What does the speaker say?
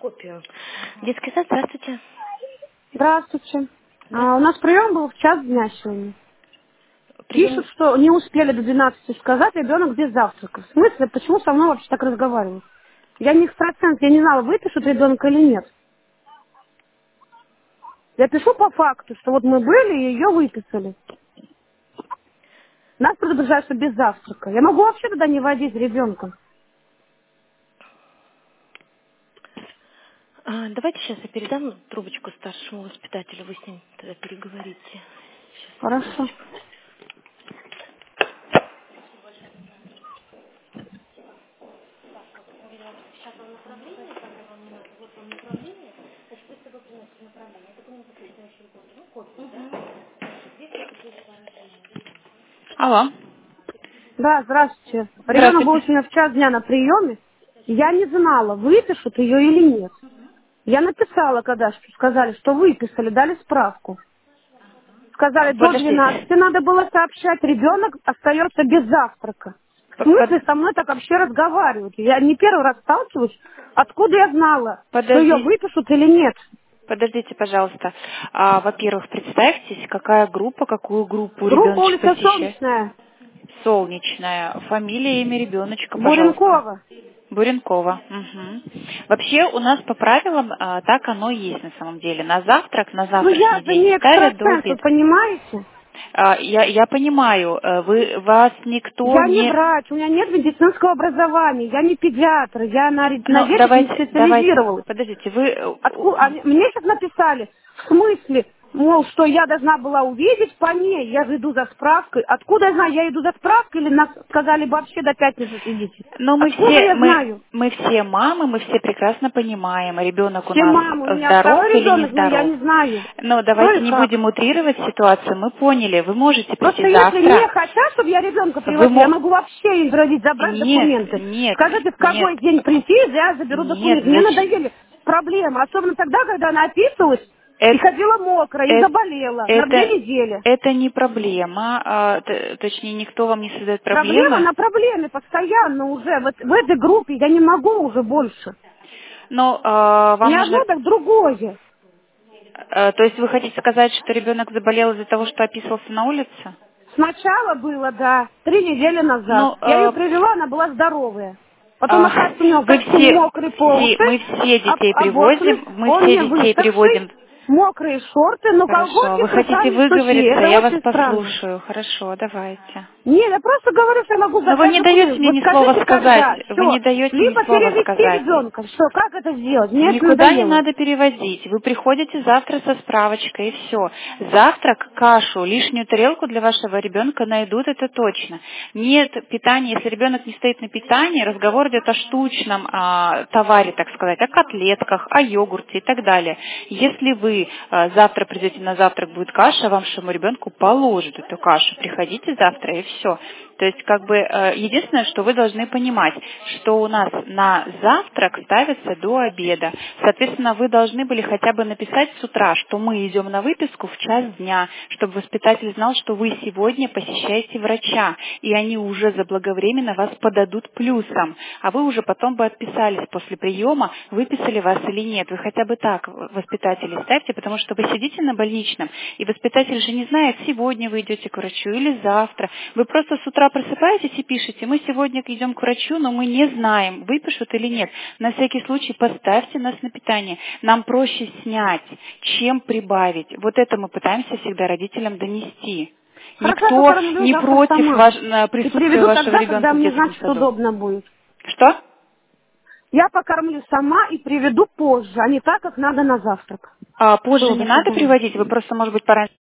копию. Детский сад, здравствуйте. Здравствуйте. У Здравствуйте. нас прием был в час дня сегодня. Прием. Пишут, что не успели до 12 сказать, ребенок без завтрака. В смысле, почему со мной вообще так разговаривают? Я не экстрасенс, я не знала, выпишут ребенка или нет. Я пишу по факту, что вот мы были и ее выписали. Нас предупреждают, что без завтрака. Я могу вообще туда не водить ребенка. Давайте сейчас я передам трубочку старшему воспитателю, вы с ним тогда переговорите. Сейчас, Хорошо. секундочку. Алло. Да, здравствуйте. Ребенок был Здравствуйте. сегодня в час дня на приеме. Я не знала, выпишут ее или нет. Я написала, когда сказали, что выписали, дали справку. Сказали, до Подождите. 12 надо было сообщать, ребенок остается без завтрака. В П- смысле под- со мной так вообще разговаривают? Я не первый раз сталкиваюсь. Откуда я знала, что ее Подожди, выпишут или нет? подождите, пожалуйста. Во-первых, представьтесь, какая группа, какую группу Группа ребеночек улица посещает? Солнечная, Солнечная. Фамилия, имя ребеночка, пожалуйста. Буренкова. Буренкова. Мгм. Вообще у нас по правилам так оно и есть на самом деле. На завтрак, на Ну я завтрашний же день не ставят до экстрасенс, вы обеда. понимаете? Я понимаю, вас никто Я не не... врач, у меня нет медицинского образования, я не педиатр, я на Ну, детях не давайте, специализировалась. подождите, вы... Мне сейчас написали, в смысле, мол, что я должна была увидеть по ней, я же иду за справкой. Откуда я знаю, я иду за справкой или нас сказали вообще до пятницы идите? Но Откуда я знаю? мы все мамы, мы все прекрасно понимаем, ребенок у Все нас мамы, у меня здоров второй или ребенок, но я нездоров. не знаю, Но что давайте и не как. будем утрировать ситуацию. Мы поняли, вы можете Просто прийти если не завтра. хотят, чтобы я ребенка Вы приводила, я мо... могу вообще им родить, забрать Нет, документы. нет, Скажите, в нет, какой день прийти, я заберу нет, документы. Мне надоели проблемы, особенно тогда, когда она описывалась и Это, ходила мокрая, и заболела на 2 недели. это не проблема, точнее, никто вам не создает Проблема проблемы, на проблеме постоянно уже. Вот в этой группе я не могу уже больше. но вам Не нужно, одно, так другое. то есть вы хотите сказать, что ребенок заболел из-за того, что описывался на улице? Сначала было, да, 3 недели назад. Ну, Я ее привела, она была здоровая. Потом, а, оказывается, у нее вы костюм мокрый по уши, мы все детей обоссанный, привозим, мы он все не детей высохший, приводим. мокрые шорты, но Хорошо, колготки вы с хотите руками сухие. выговориться, Это я вас очень странно. послушаю. Хорошо, давайте. Нет, я просто говорю, что я могу Но вы забрать не даете документы. мне Вот ни слова скажите, сказать. когда, Вы не все. даете ни Либо слова перевести сказать. ребенка. Что, как это сделать? Мне это Никуда не надоело. надо переводить. Вы приходите завтра со справочкой и все. Завтрак, кашу, лишнюю тарелку для вашего ребенка найдут, это точно. Нет питания, если ребенок не стоит на питании, разговор идет о штучном товаре, так сказать, о котлетках, о йогурте и так далее. Если вы завтра придете на завтрак, будет каша, вашему ребенку положат эту кашу. Приходите завтра и все. То есть, единственное, что вы должны понимать, что у нас на завтрак ставится до обеда. Соответственно, вы должны были хотя бы написать с утра, что мы идем на выписку в час дня, чтобы воспитатель знал, что вы сегодня посещаете врача, и они уже заблаговременно вас подадут плюсом, а вы уже потом бы отписались после приема, выписали вас или нет. Вы хотя бы так воспитателей ставьте, потому что вы сидите на больничном, и воспитатель же не знает, сегодня вы идете к врачу или завтра. Вы просто с утра просыпаетесь и пишете: мы сегодня идем к врачу, но мы не знаем, выпишут или нет. На всякий случай поставьте нас на питание. Нам проще снять, чем прибавить. Вот это мы пытаемся всегда родителям донести. Хорошо, я Никто покормлю не завтра против сама. И присутствия приведу вашего тогда, когда ребенка в мне, детском значит, саду. удобно будет. Что? Я покормлю сама и приведу позже, а не так, как надо на завтрак. Позже Что вы не вообще надо думаете? приводить, вы просто, может быть, пораньше